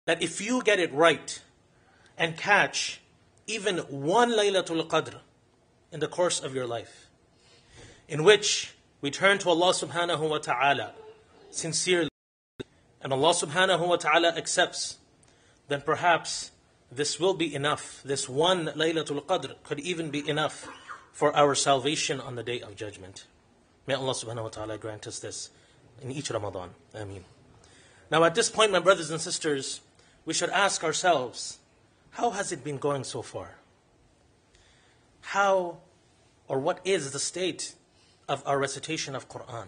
that if you get it right and catch even one Laylatul Qadr in the course of your life, in which we turn to Allah subhanahu wa ta'ala sincerely, and Allah subhanahu wa ta'ala accepts, then perhaps this will be enough. This one Laylatul Qadr could even be enough for our salvation on the Day of Judgment. May Allah subhanahu wa ta'ala grant us this in each Ramadan. Ameen. Now at this point, my brothers and sisters, we should ask ourselves, how has it been going so far? How or what is the state of our recitation of Quran?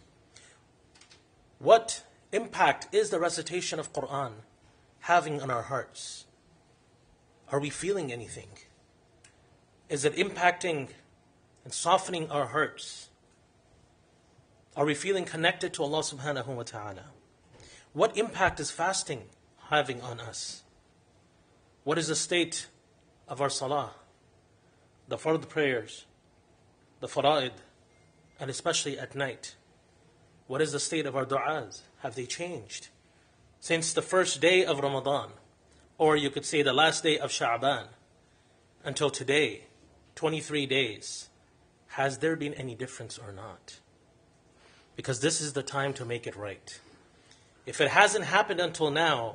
What impact is the recitation of Quran having on our hearts? Are we feeling anything? Is it impacting and softening our hearts? Are we feeling connected to Allah subhanahu wa ta'ala? What impact is fasting having on us? What is the state of our salah, the fard prayers, the fara'id, and especially at night? What is the state of our du'as? Have they changed? Since the first day of Ramadan, or you could say the last day of Sha'ban, until today, 23 days, has there been any difference or not? Because this is the time to make it right. If it hasn't happened until now,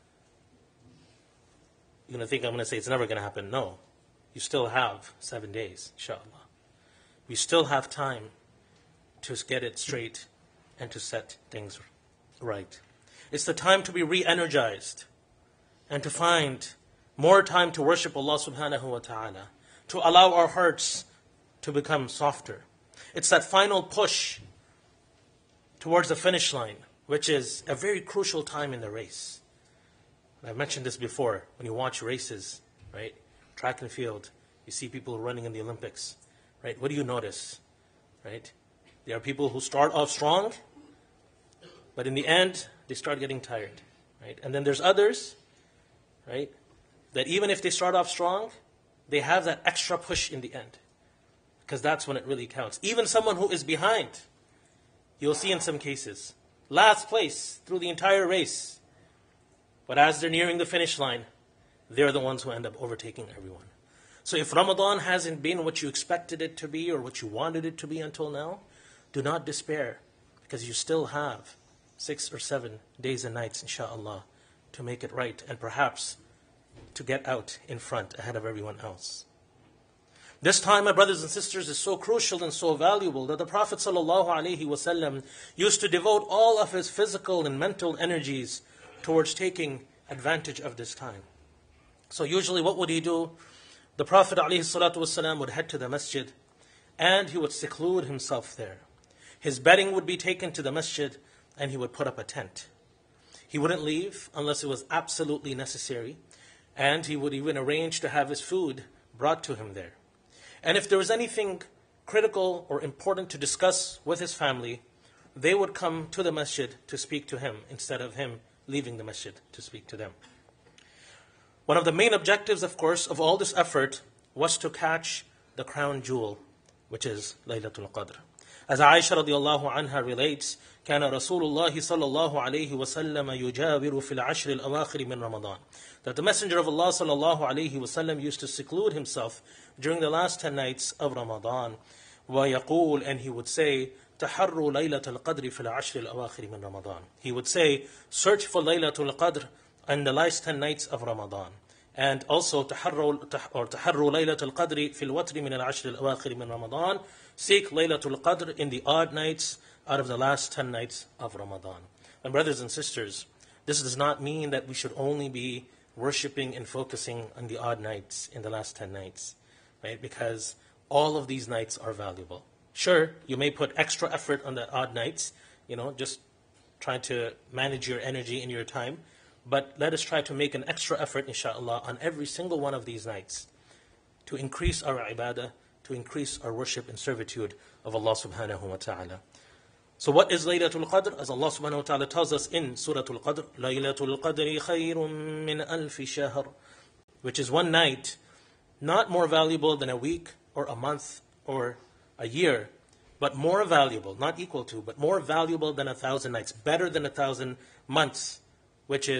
you're going to think I'm going to say it's never going to happen. No. You still have 7 days, inshallah. We still have time to get it straight and to set things right. It's the time to be re-energized and to find more time to worship Allah subhanahu wa ta'ala, to allow our hearts to become softer. It's that final push towards the finish line, which is a very crucial time in the race. And I've mentioned this before. When you watch races, right, track and field, you see people running in the Olympics, right? What do you notice, right? There are people who start off strong, but in the end, they start getting tired, right? And then there's others, right, that even if they start off strong, they have that extra push in the end, because that's when it really counts. Even someone who is behind, you'll see in some cases, last place through the entire race, but as they're nearing the finish line, they're the ones who end up overtaking everyone. So if Ramadan hasn't been what you expected it to be or what you wanted it to be until now, do not despair, because you still have 6 or 7 days and nights, inshallah, to make it right and perhaps to get out in front ahead of everyone else. This time, my brothers and sisters, is so crucial and so valuable that the Prophet ﷺ used to devote all of his physical and mental energies towards taking advantage of this time. So usually what would he do? The Prophet ﷺ would head to the masjid and he would seclude himself there. His bedding would be taken to the masjid and he would put up a tent. He wouldn't leave unless it was absolutely necessary, and he would even arrange to have his food brought to him there. And if there was anything critical or important to discuss with his family, they would come to the masjid to speak to him instead of him leaving the masjid to speak to them. One of the main objectives, of course, of all this effort was to catch the crown jewel, which is Laylatul Qadr. As Aisha radiallahu anha relates, كان رسول الله صلى الله عليه وسلم يجاور في العشر الأواخر من رمضان. That the Messenger of Allah صلى الله عليه وسلم used to seclude himself during the last 10 nights of Ramadan. ويقول, and he would say, تحروا ليلة القدر في العشر الأواخر من رمضان. He would say, search for Laylatul Qadr in the last 10 nights of Ramadan. And also تحروا ليلة القدر في الوتر من العشر الأواخر من رمضان. Seek Laylatul Qadr in the odd nights out of the last 10 nights of Ramadan. And brothers and sisters, this does not mean that we should only be worshipping and focusing on the odd nights in the last 10 nights, right? Because all of these nights are valuable. Sure, you may put extra effort on the odd nights, just trying to manage your energy and your time, but let us try to make an extra effort, inshallah, on every single one of these nights to increase our ibadah, to increase our worship and servitude of Allah subhanahu wa ta'ala. So what is Laylatul Qadr? As Allah subhanahu wa ta'ala tells us in Surah Al-Qadr, Laylatul Qadri khayrun min alfi shahr, which is one night, not more valuable than a week or a month or a year, but more valuable, not equal to, but more valuable than 1,000 nights, better than 1,000 months, which is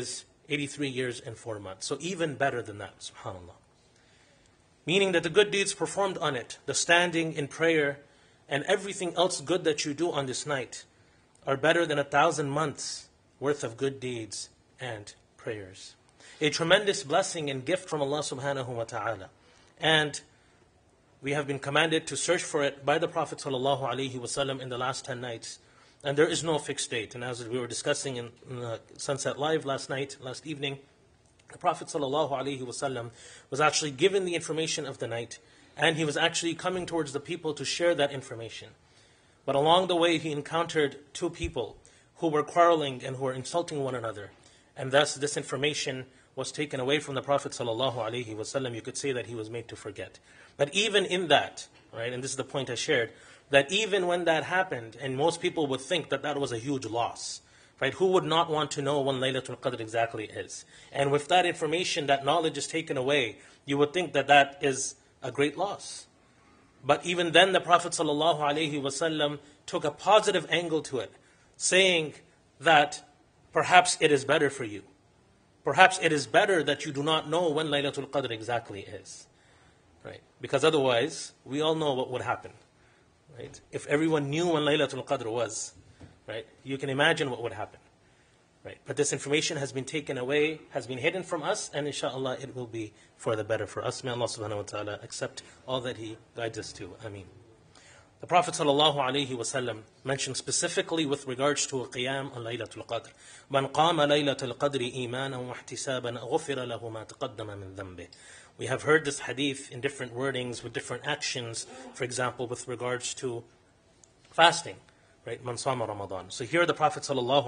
83 years and 4 months. So even better than that, subhanAllah. Meaning that the good deeds performed on it, the standing in prayer, and everything else good that you do on this night are better than 1,000 months worth of good deeds and prayers. A tremendous blessing and gift from Allah subhanahu wa ta'ala. And we have been commanded to search for it by the Prophet sallallahu alaihi wasallam in the last 10 nights. And there is no fixed date. And as we were discussing in Sunset Live last evening, the Prophet ﷺ was actually given the information of the night, and he was actually coming towards the people to share that information. But along the way, he encountered two people who were quarreling and who were insulting one another. And thus, this information was taken away from the Prophet ﷺ. You could say that he was made to forget. But even in that, right, and this is the point I shared, that even when that happened, and most people would think that that was a huge loss, right? Who would not want to know when Laylatul Qadr exactly is? And with that information, that knowledge is taken away, you would think that that is a great loss. But even then, the Prophet ﷺ took a positive angle to it, saying that perhaps it is better for you. Perhaps it is better that you do not know when Laylatul Qadr exactly is. Right? Because otherwise, we all know what would happen. Right? If everyone knew when Laylatul Qadr was, right, you can imagine what would happen. Right? But this information has been taken away, has been hidden from us, and inshallah it will be for the better for us. May Allah subhanahu wa ta'ala accept all that He guides us to. Ameen. The Prophet sallallahu alaihi wasallam mentioned specifically with regards to a qiyam on Laylatul Qadr. Man qama Laylatul Qadri imanan wa ihtisaban ghufira lahu ma taqaddama min dhanbih. We have heard this hadith in different wordings with different actions. For example, with regards to fasting. Right, Man Sama Ramadan. So here the Prophet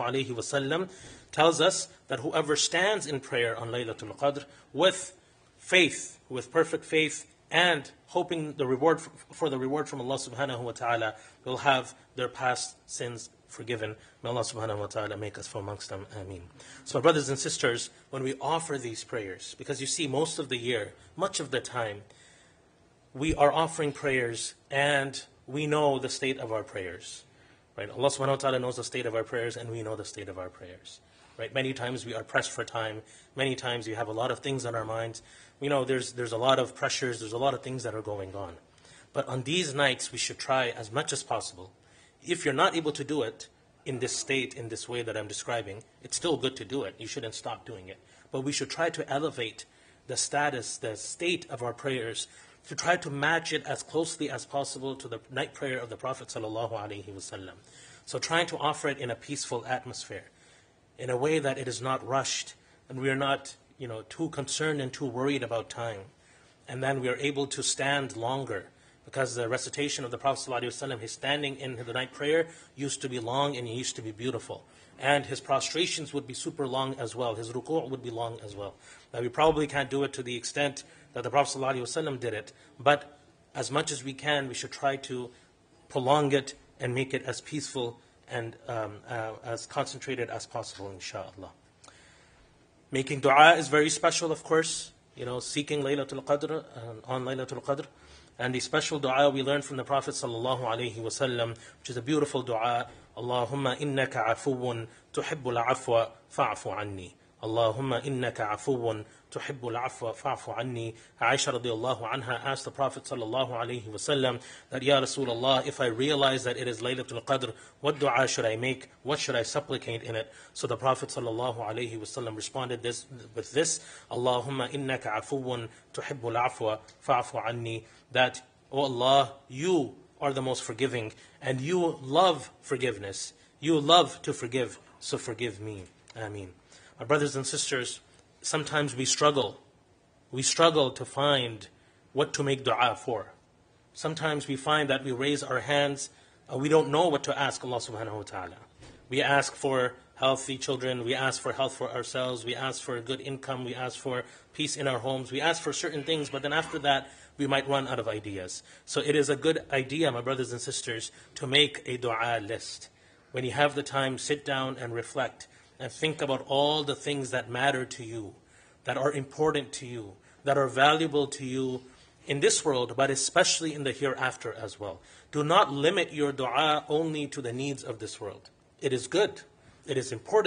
ﷺ tells us that whoever stands in prayer on Laylatul Qadr with faith, with perfect faith, and hoping the reward for the reward from Allah subhanahu wa ta'ala, will have their past sins forgiven. May Allah subhanahu wa ta'ala make us from amongst them. Ameen. So my brothers and sisters, when we offer these prayers, because you see most of the year, much of the time, we are offering prayers and we know the state of our prayers. Right? Allah subhanahu wa ta'ala knows the state of our prayers, and we know the state of our prayers. Right? Many times we are pressed for time. Many times we have a lot of things on our minds. We know there's a lot of pressures, there's a lot of things that are going on. But on these nights, we should try as much as possible. If you're not able to do it in this state, in this way that I'm describing, it's still good to do it. You shouldn't stop doing it. But we should try to elevate the status, the state of our prayers, to try to match it as closely as possible to the night prayer of the Prophet ﷺ. So trying to offer it in a peaceful atmosphere, in a way that it is not rushed, and we are not, too concerned and too worried about time. And then we are able to stand longer, because the recitation of the Prophet ﷺ, his standing in the night prayer used to be long and it used to be beautiful. And his prostrations would be super long as well. His ruku' would be long as well. Now we probably can't do it to the extent that the Prophet ﷺ did it, but as much as we can, we should try to prolong it and make it as peaceful and as concentrated as possible, inshaAllah. Making dua is very special, of course, seeking Laylatul Qadr, on Laylatul Qadr. And the special dua we learned from the Prophet ﷺ, which is a beautiful dua, Allahumma innaka afuwun tuhibbul afwa fa'fu anni. Allahumma innaka afuwun tuhibbul afwa fa'fu anni. Aisha radiallahu anha asked the Prophet ﷺ that, Ya Rasulullah, if I realize that it is Laylatul Qadr, what dua should I make? What should I supplicate in it? So the Prophet ﷺ responded with this, Allahumma innaka afuwun tuhibbul afwa fa'fu anni. That, O Allah, you are the most forgiving, and you love forgiveness. You love to forgive, so forgive me. Ameen. My brothers and sisters, sometimes we struggle. We struggle to find what to make dua for. Sometimes we find that we raise our hands, we don't know what to ask Allah subhanahu wa ta'ala. We ask for healthy children, we ask for health for ourselves, we ask for good income, we ask for peace in our homes, we ask for certain things, but then after that, we might run out of ideas. So it is a good idea, my brothers and sisters, to make a dua list. When you have the time, sit down and reflect and think about all the things that matter to you, that are important to you, that are valuable to you in this world, but especially in the hereafter as well. Do not limit your dua only to the needs of this world. It is good, it is important,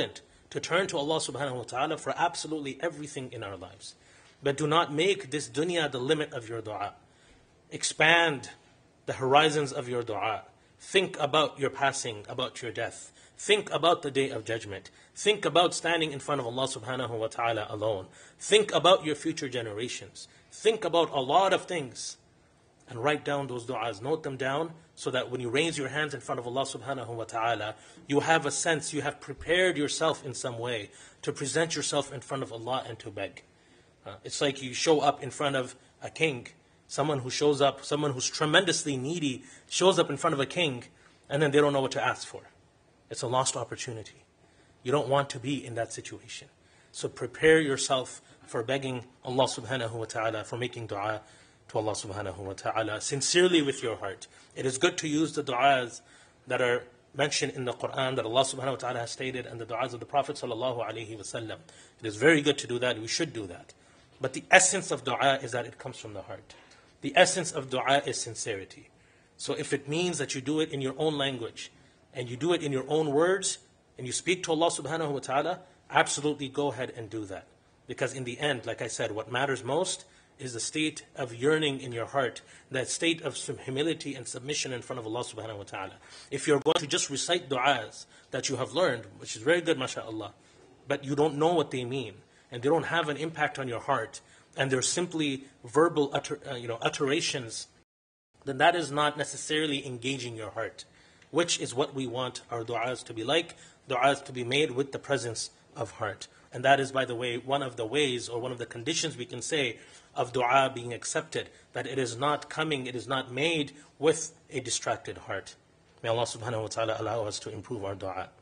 to turn to Allah subhanahu wa ta'ala for absolutely everything in our lives. But do not make this dunya the limit of your dua. Expand the horizons of your dua. Think about your passing, about your death. Think about the day of judgment. Think about standing in front of Allah subhanahu wa ta'ala alone. Think about your future generations. Think about a lot of things. And write down those du'as. Note them down so that when you raise your hands in front of Allah subhanahu wa ta'ala, you have a sense, you have prepared yourself in some way to present yourself in front of Allah and to beg. It's like you show up in front of a king. Someone who shows up, someone who's tremendously needy, shows up in front of a king, and then they don't know what to ask for. It's a lost opportunity. You don't want to be in that situation. So prepare yourself for begging Allah subhanahu wa ta'ala, for making dua to Allah subhanahu wa ta'ala, sincerely with your heart. It is good to use the du'as that are mentioned in the Quran, that Allah subhanahu wa ta'ala has stated, and the du'as of the Prophet sallallahu alaihi wasallam. It is very good to do that. We should do that. But the essence of dua is that it comes from the heart. The essence of dua is sincerity. So if it means that you do it in your own language, and you do it in your own words, and you speak to Allah subhanahu wa ta'ala, absolutely go ahead and do that. Because in the end, like I said, what matters most is the state of yearning in your heart, that state of humility and submission in front of Allah subhanahu wa ta'ala. If you're going to just recite du'as that you have learned, which is very good, mashallah, but you don't know what they mean, and they don't have an impact on your heart, and they're simply verbal utterances, then that is not necessarily engaging your heart, which is what we want our du'as to be like, du'as to be made with the presence of heart. And that is, by the way, one of the ways or one of the conditions we can say of dua being accepted, that it is not coming, it is not made with a distracted heart. May Allah subhanahu wa ta'ala allow us to improve our dua.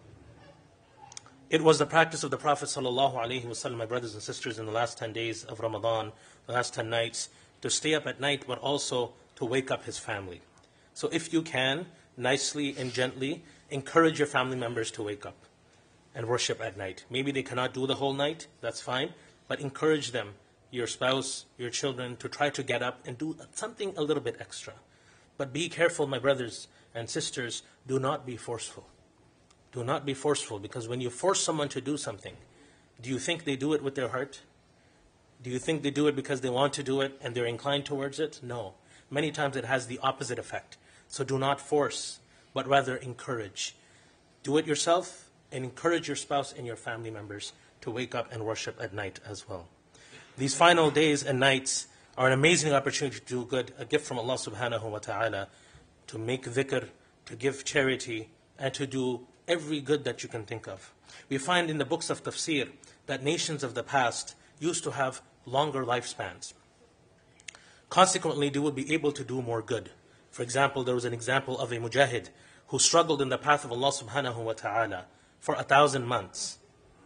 It was the practice of the Prophet sallallahu alaihi wasallam, my brothers and sisters, in the last 10 days of Ramadan, the last 10 nights, to stay up at night, but also to wake up his family. So if you can, nicely and gently, encourage your family members to wake up and worship at night. Maybe they cannot do the whole night, that's fine, but encourage them, your spouse, your children, to try to get up and do something a little bit extra. But be careful, my brothers and sisters, do not be forceful. Do not be forceful, because when you force someone to do something, do you think they do it with their heart? Do you think they do it because they want to do it and they're inclined towards it? No. Many times it has the opposite effect. So do not force, but rather encourage. Do it yourself and encourage your spouse and your family members to wake up and worship at night as well. These final days and nights are an amazing opportunity to do good, a gift from Allah subhanahu wa ta'ala, to make dhikr, to give charity, and to do every good that you can think of. We find in the books of tafsir that nations of the past used to have longer lifespans. Consequently, they would be able to do more good. For example, there was an example of a mujahid who struggled in the path of Allah subhanahu wa ta'ala for 1,000 months.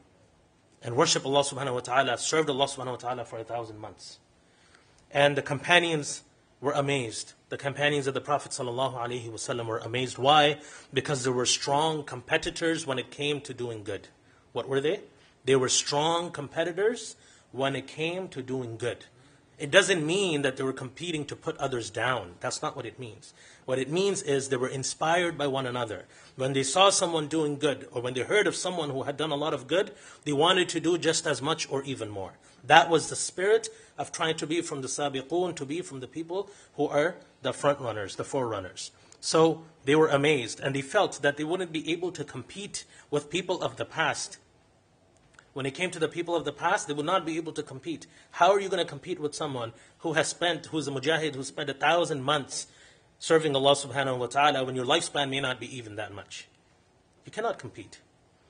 And worshiped Allah subhanahu wa ta'ala, served Allah subhanahu wa ta'ala for 1,000 months. And the companions were amazed. The companions of the Prophet sallallahu alaihi wasallam were amazed. Why? Because they were strong competitors when it came to doing good. What were they? They were strong competitors when it came to doing good. It doesn't mean that they were competing to put others down. That's not what it means. What it means is they were inspired by one another. When they saw someone doing good, or when they heard of someone who had done a lot of good, they wanted to do just as much or even more. That was the spirit of trying to be from the sabiqun, to be from the people who are the front runners, the forerunners. So they were amazed, and they felt that they wouldn't be able to compete with people of the past. When it came to the people of the past, they would not be able to compete. How are you going to compete with someone who's a mujahid, who spent 1,000 months serving Allah subhanahu wa ta'ala, when your lifespan may not be even that much? You cannot compete.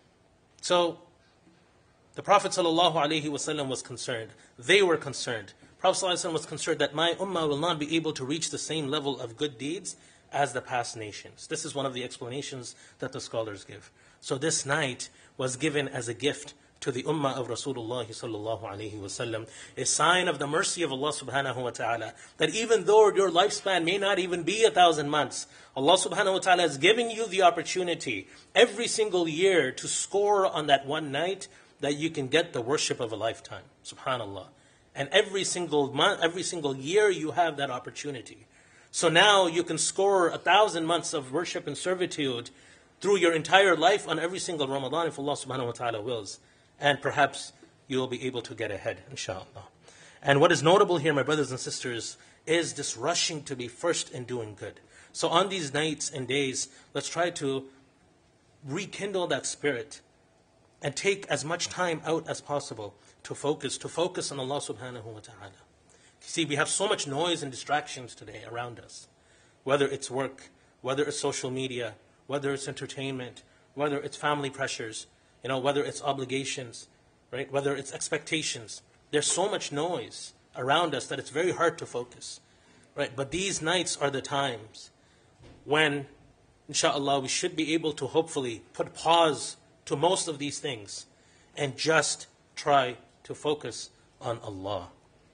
So, the Prophet sallallahu alaihi wasallam was concerned. They were concerned. Prophet sallallahu alaihi wasallam was concerned that my ummah will not be able to reach the same level of good deeds as the past nations. This is one of the explanations that the scholars give. So this night was given as a gift to the ummah of Rasulullah sallallahu alaihi wasallam, a sign of the mercy of Allah subhanahu wa ta'ala, that even though your lifespan may not even be 1,000 months, Allah subhanahu wa ta'ala is giving you the opportunity every single year to score on that one night that you can get the worship of a lifetime. Subhanallah. And every single month, every single year you have that opportunity. So now you can score 1,000 months of worship and servitude through your entire life on every single Ramadan if Allah subhanahu wa ta'ala wills. And perhaps you will be able to get ahead, inshallah. And what is notable here, my brothers and sisters, is this rushing to be first in doing good. So on these nights and days, let's try to rekindle that spirit and take as much time out as possible to focus on Allah subhanahu wa ta'ala. You see, we have so much noise and distractions today around us. Whether it's work, whether it's social media, whether it's entertainment, whether it's family pressures, whether it's obligations, right? Whether it's expectations. There's so much noise around us that it's very hard to focus, right? But these nights are the times when, inshallah, we should be able to hopefully put pause to most of these things and just try to focus on Allah.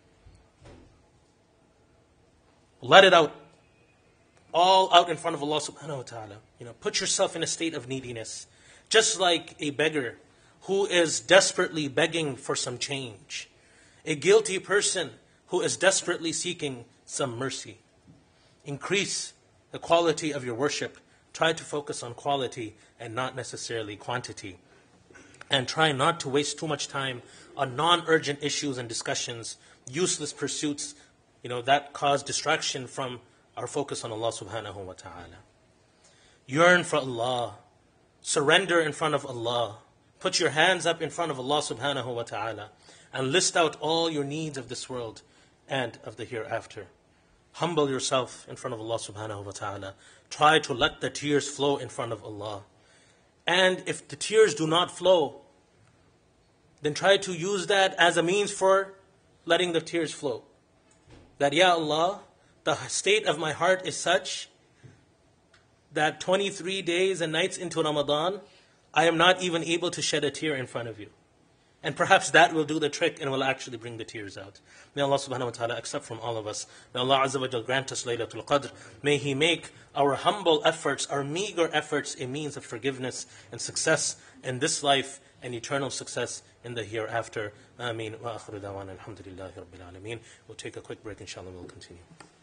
Let it out. All out in front of Allah subhanahu wa ta'ala. Put yourself in a state of neediness. Just like a beggar who is desperately begging for some change. A guilty person who is desperately seeking some mercy. Increase the quality of your worship. Try to focus on quality and not necessarily quantity. And try not to waste too much time on non-urgent issues and discussions, useless pursuits, that cause distraction from our focus on Allah subhanahu wa ta'ala. Yearn for Allah. Surrender in front of Allah. Put your hands up in front of Allah subhanahu wa ta'ala and list out all your needs of this world and of the hereafter. Humble yourself in front of Allah subhanahu wa ta'ala. Try to let the tears flow in front of Allah. And if the tears do not flow, then try to use that as a means for letting the tears flow. That, Ya Allah, the state of my heart is such that 23 days and nights into Ramadan, I am not even able to shed a tear in front of you. And perhaps that will do the trick and will actually bring the tears out. May Allah subhanahu wa ta'ala accept from all of us. May Allah azza wa jal grant us Laylatul Qadr. May He make our humble efforts, our meager efforts, a means of forgiveness and success in this life and eternal success in the hereafter. Ameen. Wa akhiru dawana alhamdulillahi rabbil alameen. We'll take a quick break, inshallah, we'll continue.